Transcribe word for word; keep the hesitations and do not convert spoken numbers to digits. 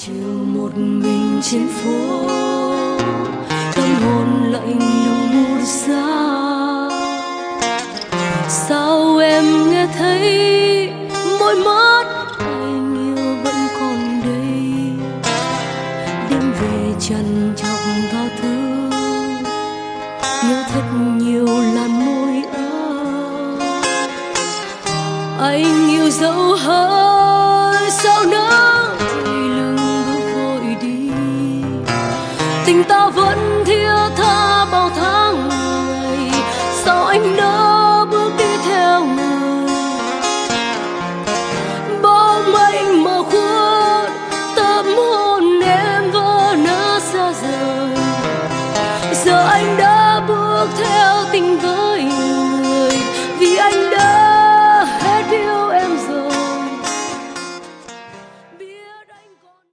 chiều một mình trên phố, tâm hồn lạnh lùng buốt giá. Sao em nghe thấy môi mắt anh yêu vẫn còn đây, đêm về trần trọc thao thức, nhớ thật nhiều làn môi ấm. Anh yêu dấu hơn sao nắng thì lưng bước vội đi, tình ta vẫn thiết tha bao tháng.